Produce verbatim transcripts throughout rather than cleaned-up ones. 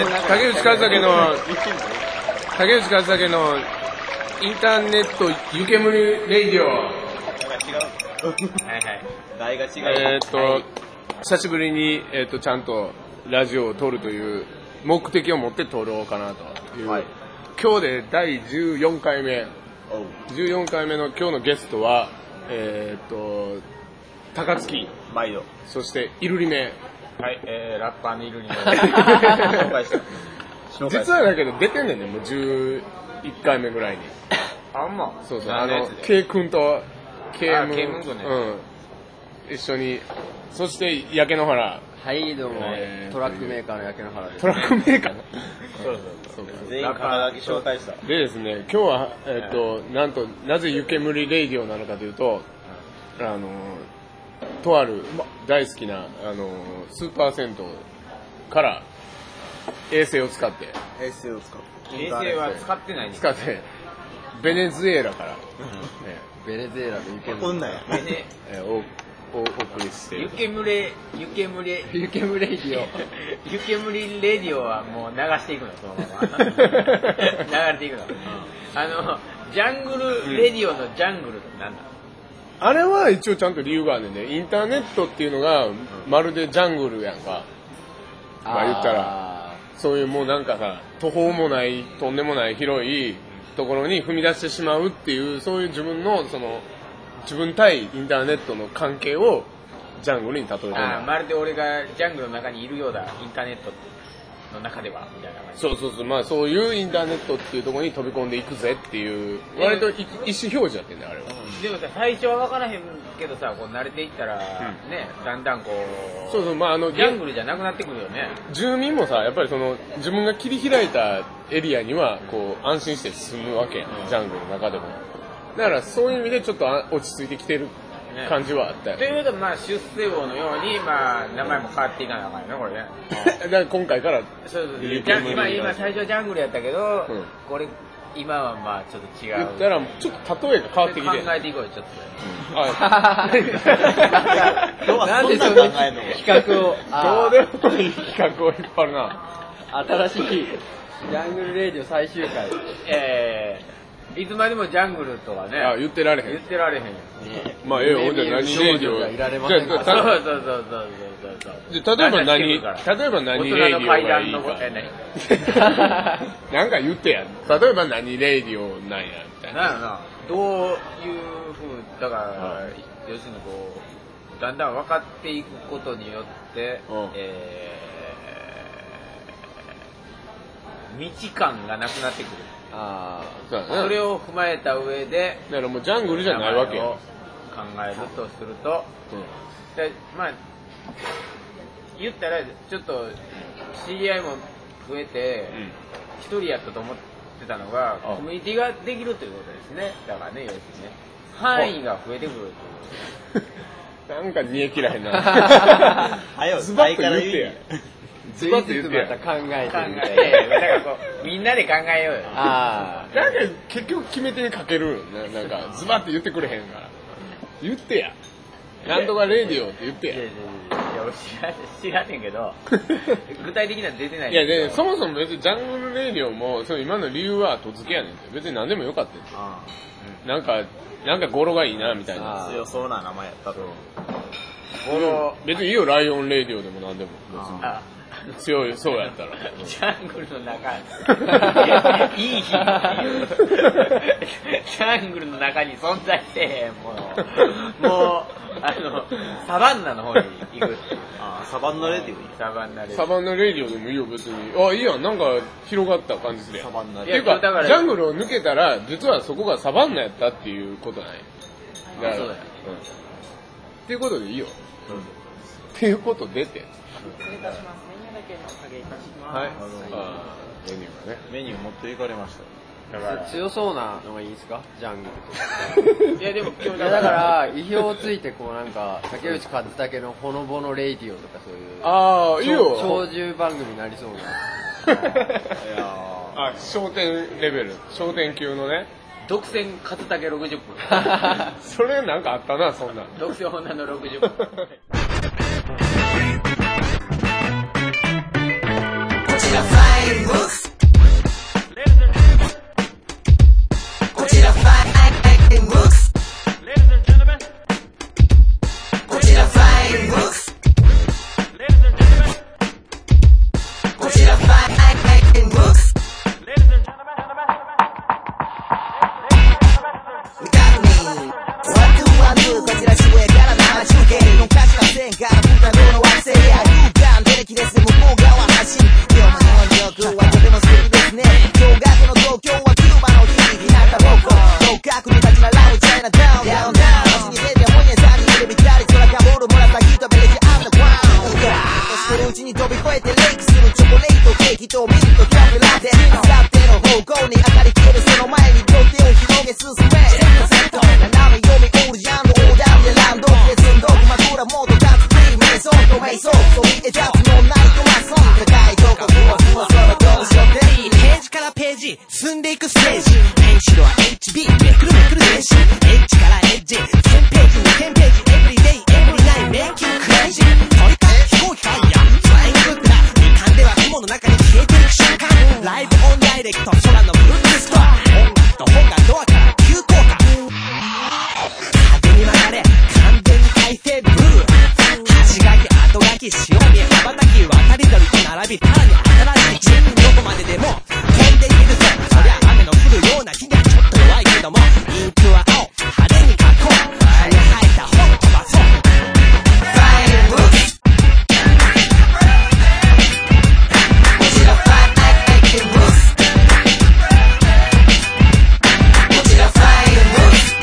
えー、竹内和武の竹内和武のインターネット湯煙レイディオ。 なんか違う。はいはい。題が違う。 えーっと、はい、久しぶりに、えーっと、ちゃんとラジオを撮るという目的を持って撮ろうかなという。はい、今日でだいじゅうよんかいめ。じゅうよんかいめの今日のゲストは、えーっと、高槻。 毎度。 そして、イルリメ。 はい、えー、ラッパーのイルリメ。紹介した。 実はだけど出てんねんね、もうじゅういっかいめぐらいに。 あんま。 そうそう、あの、K 君と、K 君、 K 君とね。 うん。一緒に、そして、焼け野原。 はい、どうも、えー、トラックメーカーの焼け野原です。 トラックメーカーそうそうそう。全員肩だけ紹介した。 でですね、今日は、えっと、なんと、なぜ湯煙レイディオなのかというと、あの、とある大好きな、あの、スーパー銭湯から、衛星を使って。 衛星を使って。衛星は使ってないん使って、ベネズエラから。 ベネズエラで湯煙。 こんなんや。ベネ、 えー、お、お、お送りして湯煙、湯煙、 湯煙レディオ。 湯煙レディオはもう流していくの、そのまま。流れていくの。あの、ジャングルレディオのジャングルって何だ？ あれは一応ちゃんと理由があるんでね、インターネットっていうのがまるでジャングルやんか。まあ言ったら、そういうもうなんかさ、途方もない、とんでもない広いところに踏み出してしまうっていう、そういう自分の、その、自分対インターネットの関係をジャングルに例えてる。 ああ、まるで俺がジャングルの中にいるようだ、インターネットの中では、みたいな感じ。 そうそうそう、まあそういうインターネットっていうところに飛び込んでいくぜっていう、割と意思表示だってんだ、あれは。 でもさ、最初は分からへんけどさ、こう慣れていったら、うん、ね、だんだんこう、 そうそう、まああの、 ジャングルじゃなくなってくるよね。 住民もさ、やっぱりその、自分が切り開いたエリアには、こう、安心して住むわけやん、うん、ジャングルの中でも。だからそういう意味でちょっと落ち着いてきてる感じはあったよ、ね。 ということで、まあ、出世王のように、まあ、名前も変わっていかなあかんよね、これね。 だから今回から、 そうそうそう。今、今最初はジャングルやったけど、うん、これ、今はまあちょっと違う。 言ったら、ちょっと例えが変わってきて。 考えていこうよ、ちょっと。 うん、はい。 今日はなんでそんな企画を。 どうでもいい企画を引っ張るな。 新しい、ジャングルレイディオ最終回。 えー、いつまでもジャングルとかね。 あ、言ってられへん。 言ってられへんよ。 まあ、ええよ、じゃあ何レイディオ。 いられませんか。 そうそうそうそうそうそう。 例えば何、例えば何レイディオがいいか。なんか言ってや。例えば何レイディオなんや、みたいな。 なんやな。どういう風、だから、要するにこう、だんだん分かっていくことによって、えー、未知感がなくなってくる。 あそうだね。 それを踏まえた上で、 だからもうジャングルじゃないわけよ。 考えるとすると、うん、でまあ、言ったらちょっと知り合いも増えて一、うん、人やったと思ってたのがコミュニティができるということですね。だからね、要するにね、範囲が増えてくるという。 なんか煮え切らへんな。 はよ、 ズバッと言ってや。 ズバッと言ってや。また考えて考えて、だからこうみんなで考えようよ。 ああ。なんか結局決め手にかけるな、なんかズバッと言ってくれへんから。言ってや。なんとかレディオって言ってや。いやいやいや、俺知ら知らねんけど、具体的には出てない。 いや、で、そもそも別にジャングルレディオも、その今の理由は後付けやねんて。別に何でもよかったんですよ。うん、なんか、なんか語呂がいいな、みたいな。 強そうな名前やったと。 語呂、別にいいよ、ライオンレディオでも何でも。ああ強い、そうやったら。 ジャングルの中、いい日っていう。ジャングルの中に存在してへんもの。もう、あの、サバンナの方に行くっていう。あサバンナレディオサバンナレディオ。 サバンナレディオでもいいよ、別に。あ、いいやん、なんか広がった感じするやん。 サバンナレディオ。っていうか、ジャングルを抜けたら、実はそこがサバンナやったっていうことない。 だから、そうだよ。 うん。っていうことでいいよ。うん。っていうことでって。 失礼いたします。メニューだけお下げいたします。 はい。あメニューがね。 メニュー持っていかれました。 だから強そうなのがいいですか、ジャングルとか。 いやでも今日だから意表をついてこうなんか竹内和武のほのぼのレイディオとかそういう。 ああいいよ。 長寿番組になりそうな。いやあ商店レベル、商店級のね。 独占勝武ろくじゅっぷん。 それなんかあったな、そんな。 独占女のろくじゅっぷん。こちらさえインブックスこちらフラインブックスこちらフラインブックスこちらフラインブックスこちら渋谷から生中継の歌詞が線から豚道の惑星や空間テレキです向こう側発信今日も日本上空はとても素敵ですね驚愕の東京はキューバの響きなった方向遠隔に立ち並ぶチャイナタウンダウンタウン街に出て本屋さんにいるびたり空かぼる紫とベレジアンダーグラウンドとしてるうちに飛び越えてレイクするチョコレートケーキとミントキャフェラテ明後日の方向に明かり消えるその前に両手を広げ進めセット斜め読みオールジャンルランドで積んどく枕モード立つクリームメイソンとメイソンそびえ立つのナイトマソン高いとこふわふわ空どうしようってページからページ進んでいくステージペンシルは エイチビー めくるめくる電子エッジからエッジせんページにせんページエブリデイエブリナインメイキングクレイジー鳥か飛行機ファイヤーフライングブッダ二冠では雲の中に消えていく瞬間ライブオンダイレクト空のブルーストア音楽と本がドアから急降下風に曲がれ大勢ブルー端書き後書き潮に羽ばたき渡り鳥と並びさらに新しいチームどこまででも飛んでいけるぜそりゃ雨の降るような日がちょっと弱いけどもインクは青派手に書こう葉に生えた本飛ばそうフライングブックスこちらフライングブックスこちらフライングブックス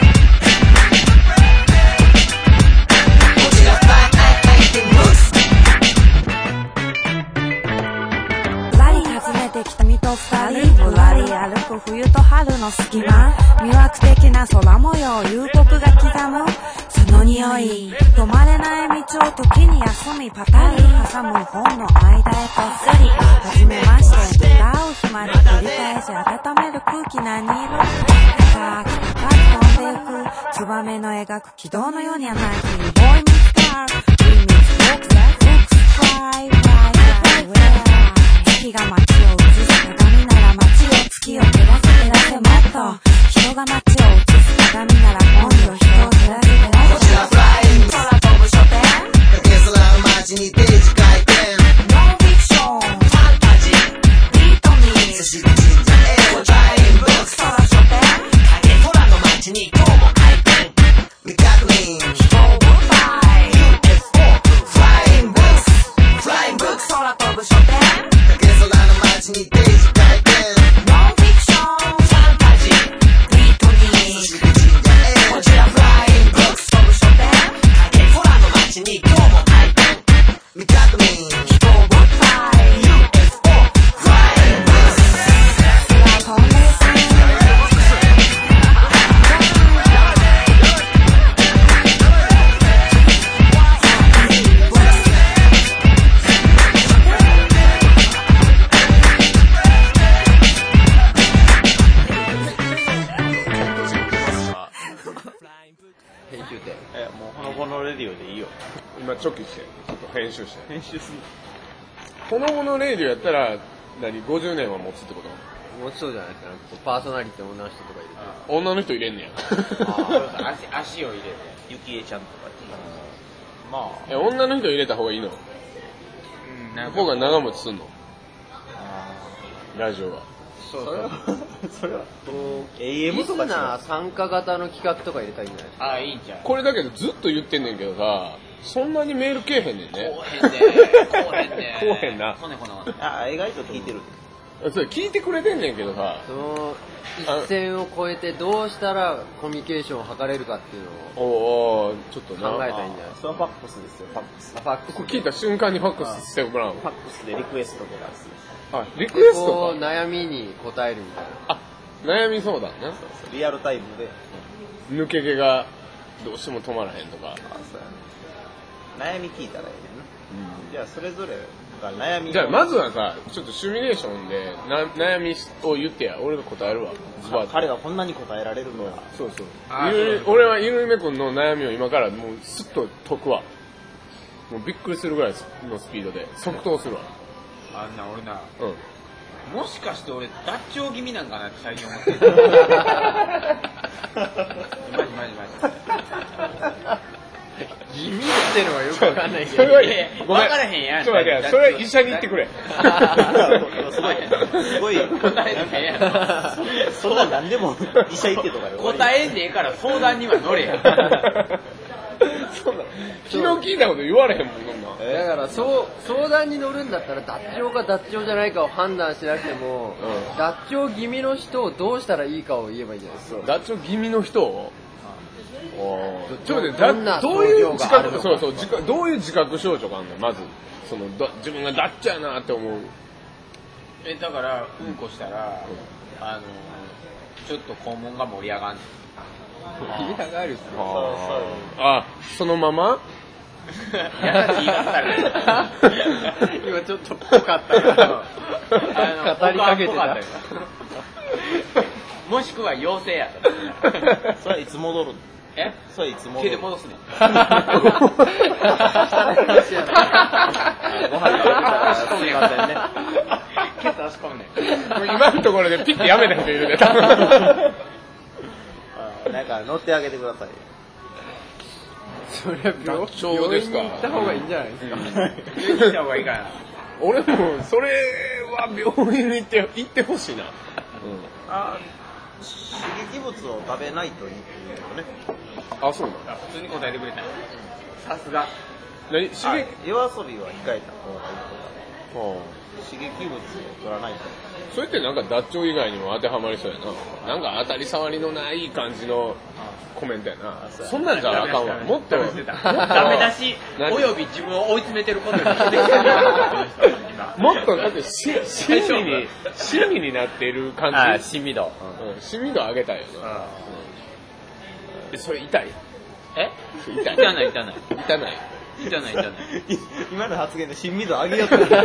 きた身と二人ぶらり歩く冬と春の隙間魅惑的な空模様夕刻が刻むその匂い止まれない道を時に休みパタリ挟む本の間へとっすり初めまして出会う日まで繰り返し温める空気何色高く高く飛んでゆくツバメの描く軌道のようにはない日にボーイミスカー We meet folks that looks fly fly fly where 月が街を映す鏡なら街を月を照らせ照らせもっと人が街を映す鏡なら今度人を照らせ照らせこちらフライング空飛ぶ書店かけ空の街にページ回転ノンフィクションファンタジービートミー寿司神社英語フライングブック空書店かけ空の街に今日も回転未確認飛行物体 ユーエフオー フライングブックスフライングブック空飛ぶ書店街にページ回転ノンフィクションファンタジービートに寿司神社英語こちらフライングブックス飛ぶ書店かけ空の街に今日も回転未確認飛行物体 ユーエフオー フライングブックス空飛んでいくえ、もうほのぼのレディオでいいよ。 今チョキしてちょっと編集して編集する。 ほのぼのレディオやったら何ごじゅうねんは持つってこともちそうじゃないですか。なんかこうパーソナリティ女の人とかいると女の人入れんねやあ足, 足を入れてゆきえちゃんとかっていう。まあ。 え女の人入れた方がいいのうんなんか方が長持ちすんのラジオはそうそれはそれはこう エーエムリスとかナー参加型の企画とか入れたらいいんじゃないですか。 ああいいんちゃうこれだけどずっと言ってんねんけどさそんなにメールけえへんねんねこうへんねこうへんねこうへんなこねこねあ意外と聞いてる。 それ聞いてくれてんねんけどさその一線を越えてどうしたらコミュニケーションを図れるかっていうのをおおちょっとな考えたらいいんじゃないですそれはファックスですよ、ファックス。 か。ファックスこれ聞いた瞬間にファックスしてもらうファックスでリクエストとかですね。 あリクエスこトかう悩みに答えるみたいな。 あ悩み相談ねリアルタイムで。 抜け毛がどうしても止まらへんとかあそうやね。悩み聞いたらいいねんな。じゃあそれぞれが悩み。 じゃあまずはさちょっとシミュレーションでな悩みを言ってや俺が答えるわズバッと彼がこんなに答えられるのは。 そうそうあーゆるそうそう俺はゆるめくんの悩みを今からもうスッと解くわもうびっくりするぐらいのスピードで即答するわあんな俺なうんもしかして俺脱腸気味なんかなって最近思ってる。マジマジマジ。 気味ってのはよくわかんないけど。 それは、 分からへんやん。 ちょっと待って、それは医者に言ってくれ。 すごい、すごい、 答えへんやん。 それは何でも医者行ってとかよ。 答えんでええから相談には乗れや。 そんな、昨日聞いたこと言われへんもん、そんな。 だからそう相談に乗るんだったら脱腸か脱腸じゃないかを判断しなくても、 うん脱腸気味の人をどうしたらいいかを言えばいいんじゃないですか。 脱腸気味の人をちょっと待ってどんなだどういう自覚症状があるのかそうそう自覚どういう自覚症状があるのまずそのだ自分が脱腸やなって思うえ、だから、うんこしたら、あの、ちょっと肛門が盛り上がんねん。 気が上がるっすね。 あそのままやだ気がされる。 今ちょっとぽかったからあの語りかけてた。 もしくは陽性やった。 それはいつ戻るの？ えそれはいつ戻るの？ 手で戻すねん。 ご飯食べたらすみませんね。 ケツ押し込むねん。 もう今のところでピッてやめた人いるね多分なんか乗ってあげてください。 それは病脱腸ですか病院に行った方がいいんじゃないですか。 病院に行った方がいいかな。 俺もそれは病院に行って行ってほしいなあ刺激物を食べないといいっていうよね。 あそうなのあ普通に答えてくれた。さすが。 何刺激夜遊びは控えた方がいいとか。 はあ刺激物を取らないと。 それってなんか脱腸以外にも当てはまりそうやな。なんか当たり障りのない感じのコメントやな。そんなんじゃあかんわ。もっと、 ダメだし、 何および自分を追い詰めてることに気づいてる。 もっとだってし親身に、親身になっている感じ。 あ、親身度。 うん、親身度上げたいよな。え、それ痛いえそれ痛い痛ない痛ない。 痛ない。 痛ない痛ない。 今の発言で親身度上げようと。 グッ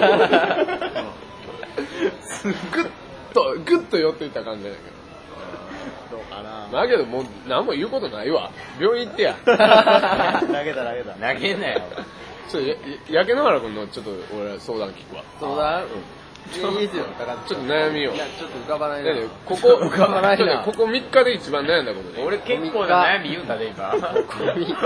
と、グッと寄っていった感じだけど。 どうかな。 まあけどもう何も言うことないわ。病院行ってや。 投げた投げた。 投げんなよ。 ちょっとや、やけ野原君のちょっと俺相談聞くわ。 相談うんいいですよ、高ちょっと悩みを。 いや、ちょっと浮かばないな。 だってここ、 浮かばないな。 ここみっかで一番悩んだことね。 俺結構な悩み言うんだね、今。 みっか。 結構、 ここのみ、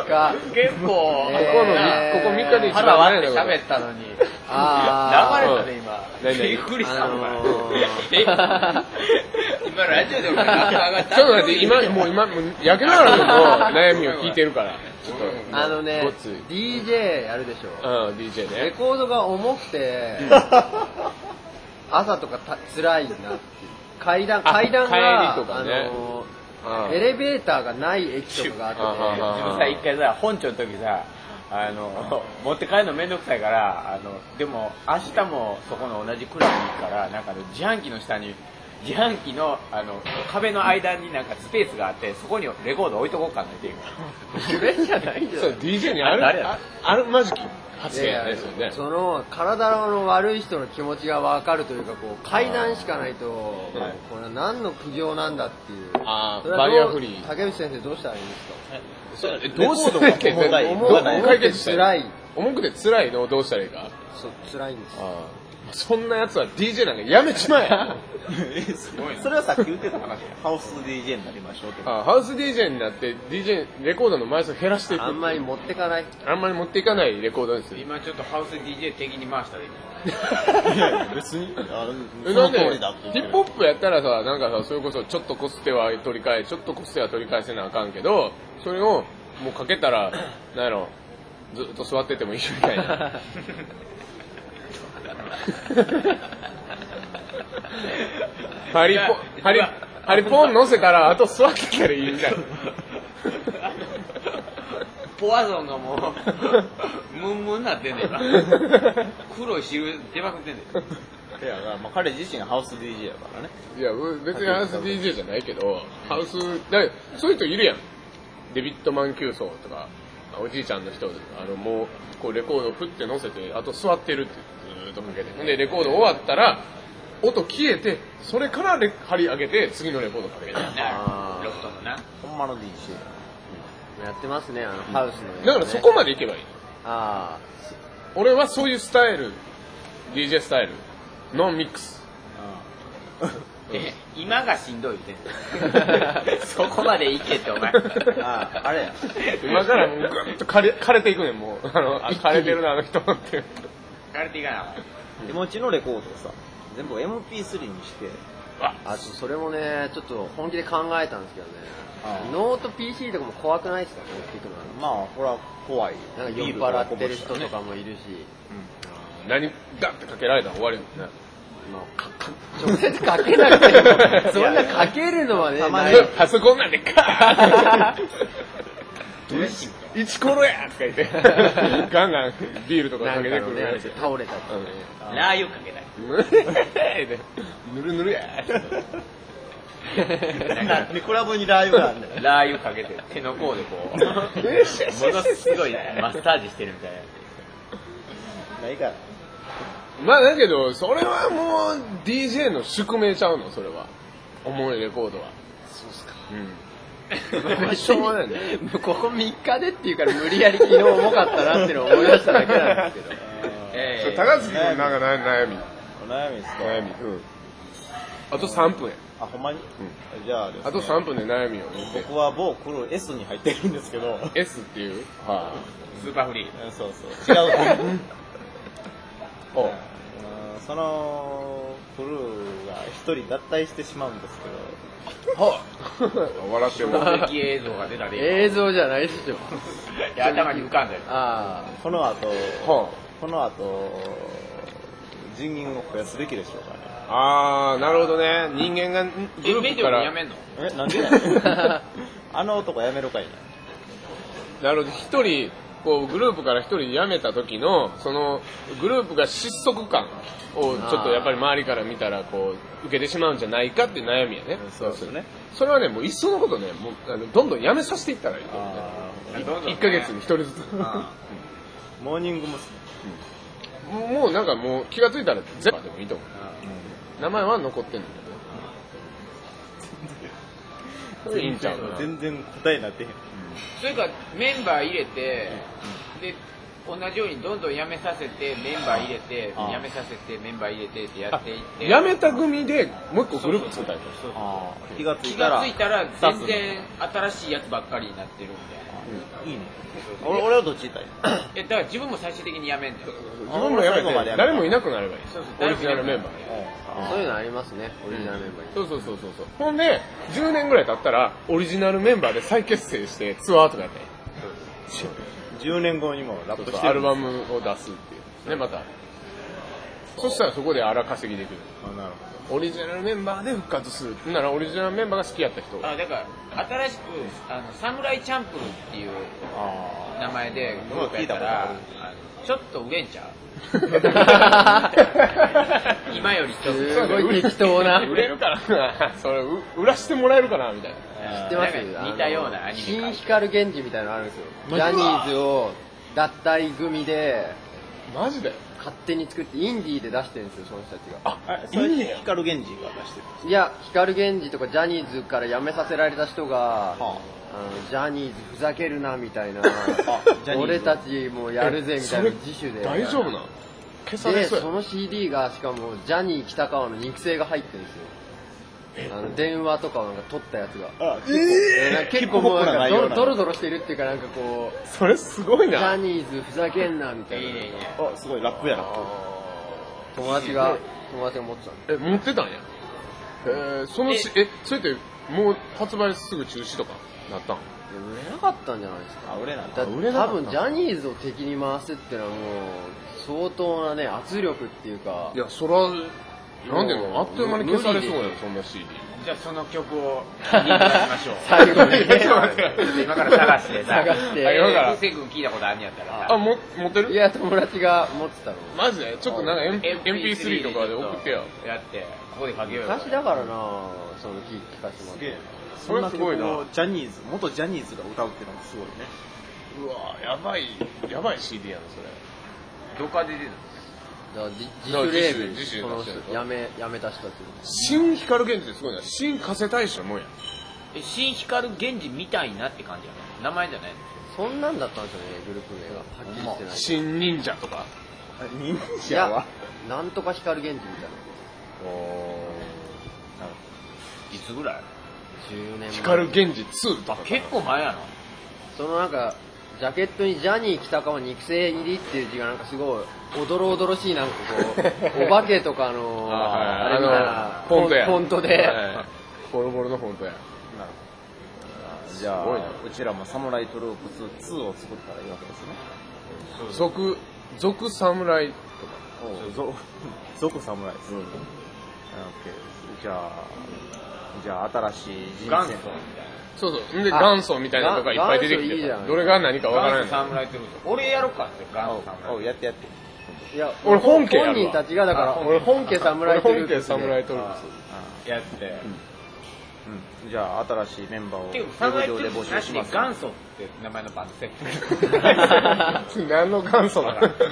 えーここみっかで一番腹割って悩んだこと。 喋ったのに。 あ流れたね、今。 何々 びっくりした、お前あのー。 え今ラジオで俺なんか上がった。 ちょっと待って、今、もう今、もうやけ野原君の悩みを聞いてるから。ちょっと、 あのねごっつい。、 ディージェー やるでしょ。 うん、ディージェー ね。 レコードが重くて、朝とかた辛いなっていう。階段、 あ階段が、 帰りとかねあのうんーエレベーターがない駅とかがあってあね、 あ自分さ、一回さ、本庁の時さ、あの、持って帰るのめんどくさいから、あの、でも、明日もそこの同じクラブに行くから、なんかね自販機の下に、自販機の、あの、壁の間になんかスペースがあって、そこにレコード置いとこうかなっていう。 それじゃないんじゃそう、 ないディージェー にある、 誰やああるまじき発言いやいやですよね。 その体の悪い人の気持ちが分かるというか、こう階段しかないと、 はいこれは何の苦行なんだっていう。 あーそれはどうバリアフリー竹内先生どうしたらいいんですか？ えどうしたらいいっけ問題どう重く解決した辛い。 重くて辛いのをどうしたらいいか。 そう、辛いんです。 あそんなやつは ディージェー なんかやめちまえ。 それはさっき言ってた話や。ハウス ディージェー になりましょうって。 あハウス ディージェー になって ディージェー レコードの枚数を減らしていく。 あんまり持ってかない。 あんまり持っていかないレコードですよ。 今ちょっとハウス ディージェー 的に回したで、 いやいや別に。あえその通なんでりだって言ってるヒップホップやったらさ、なんかさ、それこそちょっとコステは取り替え、ちょっとコステは取り返せなあかんけど、それをもうかけたら、なんやろ、ずっと座っててもいいみたいな。ハリポ、ハリ、ハリポン乗せたら、あと座ってたらいいみたいな。 ポワゾンがもう、ムンムンになってんねん今。黒い汁出まくってんねん。 いや、だからまあ彼自身がハウス ディージェー やからね。 いや、別にハウス ディージェー じゃないけど、ハウス、だそういう人いるやん。デビッドマン級奏とか、おじいちゃんの人、あの、もう、こうレコードを振って乗せて、あと座ってるってずーっとかけて。で、レコード終わったら、音消えて、それからレ張り上げて、次のレコードかけて。 なロフトのな。 ほんまの ディージェー。 やってますね、あの、ハウスのやつね。 だからそこまでいけばいい。 あ俺はそういうスタイル、ディージェー スタイル、ノンミックス。 え今がしんどいってそこまで行けってお前ああ、あれや。 今からもうぐっと枯れ枯れていくねん、もう。あの、あ枯れてるな、あの人って。 枯れていかな手持ちのレコードをさ、全部 エムピースリー にして、 あとそれもね、ちょっと本気で考えたんですけどね。 ああノート ピーシー とかも怖くないですか、持っていくのは。 まあ、これは怖い。 なんか酔っ払ってる人とかもいるし。 何、ガッてかけられたら終わりもんね。 まあ、かか直接かけなくても、そんなかけるのはね、 たまにないパソコンなんでカーッイチコロやとか言って、ガンガンビールとかかけてくるやつ。 倒れたりとかね。 ラー油かけたいぬるぬるやなんでクラブにラー油があんねん。 ラー油かけて手の甲でこうものすごいマッサージしてるみたいなないから。 まあだけど、それはもう ディージェー の宿命ちゃうの、それは。重いレコードは。そうっすか。うん。しょうがないね。 ここみっかでっていうから無理やり昨日重かったなっていうのを思い出しただけなんですけど。 えそう高槻君なんか悩み。 お悩みですか？ 悩み。うん。あとさんぷんや。 あ、ほんまに？じゃあですね、 あとさんぷんで悩みを言って。 僕は某クルー S に入ってるんですけど。 S っていうはースーパーフリーい。そうそう。違う。 おうんそのクルーが一人脱退してしまうんですけど。 は笑ってる衝撃映像が出たで映像じゃないですよ。 いや頭に浮かんだよあこの後、 はこの後、人員を増やすべきでしょうかね。 あー、なるほどね。人間がグえメディループから。 オにやめんのえ、なんでやねんあの男やめろかいな。 なるほど。一人、こう、グループから一人辞めた時の、その、グループが失速感をちょっとやっぱり周りから見たら、こう、受けてしまうんじゃないかっていう悩みやね。 そうですね。 それはね、もういっそのことね、もう、あのどんどん辞めさせていったらいいと思うね。 あどんどんねいっかげつに一人ずつ。 ーモーニング娘。 もうもうなんかもう気がついたらゼロでもいいと思う。名前は残ってんのけど。いいんちゃうかな。 全然答えになってへん。 それからメンバー入れてで同じようにどんどん辞めさせてメンバー入れてああ辞めさせてメンバー入れてってやっていって辞めた組でもう一個グループ作ったりとか。 あー気がつい気たら。 がついたら全然新しいやつばっかりになってるみたいないいね。俺俺はどっち行ったらいいえだから自分も最終的に辞めんだよ自分も辞め最後までやめたて誰もいなくなればいい。 そうそうオリジナルメンバーで。 あ、そういうのありますね、オリジナルメンバーに。 そうそうそうそうそう。ほんで、じゅうねんぐらい経ったら、オリジナルメンバーで再結成してツアーとかやって、 じゅうねんごにもラップしてる。 アルバムを出すっていう。ね、また。そしたらそこで荒稼ぎできる。 あ、なるオリジナルメンバーで復活する。なら、オリジナルメンバーが好きやった人が。 あだから新しくあのサムライチャンプルっていうほど。あ名前でグループやったらあのちょっと売れんちゃう今よりちょっとすごい適当な。 売れるかなそれ、う売らしてもらえるかなみたいな。 あ。 知ってます？ なんか似たようなアニメ新光源氏みたいなのあるんですよ。ジャニーズを脱退組でマジで勝手に作ってインディーで出してるんですよ、その人たちが。 あ、 あ、それに光源氏が出してる。 いや、光源氏とかジャニーズから辞めさせられた人が、 はあのジャニーズふざけるなみたいな、 ジャニーズ俺たちもやるぜみたいな自主で。 大丈夫なの消されで、 そうやその シーディー がしかもジャニー北川の肉声が入ってるんですよ。あの電話とかをなんか撮ったやつが。 あ、 えーなんか結構もうなんかドロドロドドロしてるっていうかなんかこう、 それすごいジャな。 ニーズふざけんなみたいな。 いいねいいねあ、すごいラップやな。 友達が、友達が持ってたんで。 え、持ってたんや。えー、そのし、え、それってもう発売すぐ中止とかなったん売れなかったんじゃないですか。 あ、売れない。 だ売れなかった多分ジャニーズを敵に回すっていうのはもう相当なね圧力っていうか。 いや、そら、なんでのあっという間に消されそうやん、そんな シーディー。 じゃあその曲を聴いていただきましょう最後にちょっと待ってちょっと今から探してさ探してあ今からえーせい君聞いたことあんねやったらさあ、も、持ってるいや友達が持ってたの。 マジでちょっとなんか エムピースリー とかで送ってよ。 やってここでかけようよ昔だからなその聞聞かせてもらって。 すげえ。 それすごいなそん曲をジャニーズ、元ジャニーズが歌うっていうのもすごいね。 うわやばい、やばい シーディー やな、それ。 どっかで出てるだから自自主レーベル自主自主その出してる人やめやめた人たち。 新光源氏ってすごいな。新加瀬大使のもんや。 え新光源氏みたいなって感じやね名前じゃないのそんなんだったんですよねグループ名がはっきりしてない。 新忍者とか。 忍い者はやなんとか光源氏みたいな。 いつぐらい？ じゅうねんまえ。 光源氏ツーとか。 結構前やな。 そのなんか、ジャケットにジャニー北川肉声入りっていう字がなんかすごい、おどろおどろしいなんかこう、お化けとかの、 ああれみたいな、 フォントや。 フォントで、 はいボロボロのフォントや。 なるほど。じゃあ、 すごいなうちらもサムライトロープツーを作ったらいいわけですね。 続、続侍とか。 おうぞ続サムライです。 うんオッケーです。じゃあ、じゃあ新しい人元祖生みたいな。 そうそう。んで、元祖みたいなのがいっぱい出てきてさ、 元祖いいじゃんどれが何かわからない。 元祖侍ってこと俺やろうかって、元祖おう侍。 やってやって。 いや、 俺本家やるわ本人たちがだから、 あ俺本家侍俺本家サムライトルーやって。 うん。じゃあ新しいメンバーをウていうェか、侍ってブ上で募集します。 元祖って名前のバンド設定。 何の元祖だ元祖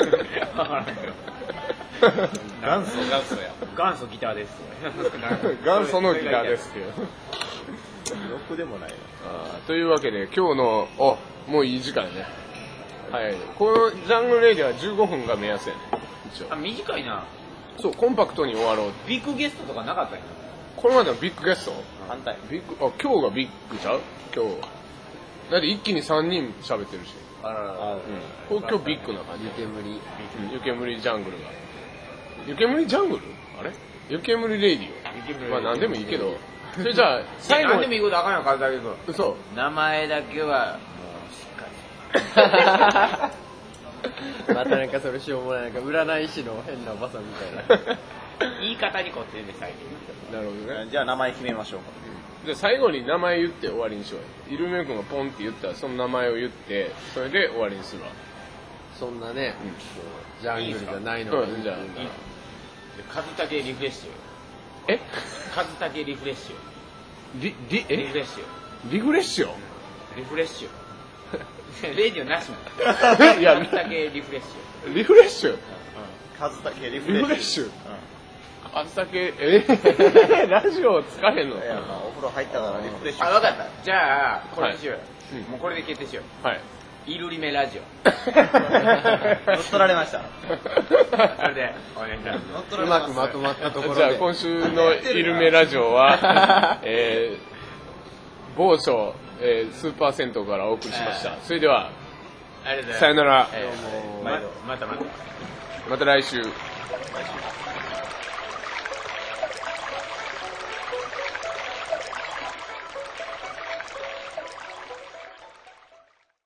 元祖や。元祖ギターです。 元祖のギターですけど。 ロックでもないな。 あーというわけで、今日の、お、もういい時間やね。はい。このジャングルレイディはじゅうごふんが目安やね。一応あ、。短いな。 そう、コンパクトに終わろう。 ビッグゲストとかなかったよ。 これまでのビッグゲスト反対。 ビッグ、あ、今日がビッグちゃう今日。だって一気にさんにん喋ってるし。 あららら。 うん。これ今日ビッグな感じ。 湯煙。 うん湯煙ジャングルが。湯煙ジャングルあれ湯煙レイディオ。まあ何でもいいけど。それじゃあ、最後に。 何でもいいことあかんよ、数だけくん。 嘘。 名前だけは、もう、しっかり。 またなんかそれしようもない、なんか占い師の変なおばさんみたいな。 言い方にこってるんで、最近。 なるほどね。 じゃあ名前決めましょう。 じゃあ最後に名前言って終わりにしようよ。イルメ君がポンって言ったらその名前を言って、それで終わりにするわ。 そんなね、 うんこうジャングルじゃないのうん、じゃあ。 カズタケリフレッシュ。 えカズタケリフレッシュ。 リ、リ、えリフレッシュ。 リフレッシュリフレッシュ。レディオなしも。 いやカズタケリフレッシュ。 リフレッシュカズタケリフリレッシュ。 フレッシュうあんだけ、えラジオつかへんのん。いや、まあお風呂入ったからリフレッシュ。 あ、わかった。じゃあ、これにしようよ。 はいうんもうこれで決定しよはい。 う。イルリメラジオ。 乗っ取られました。 それで、お願いします。 乗っ取らうれます。 まくまとまったところじゃあで。 今週のイルメラジオは、えー、某所、えー、スーパー銭湯からお送りしました。それでは、 ありがとうございます。 さよなら。 えーままたまた。 また来週。 来週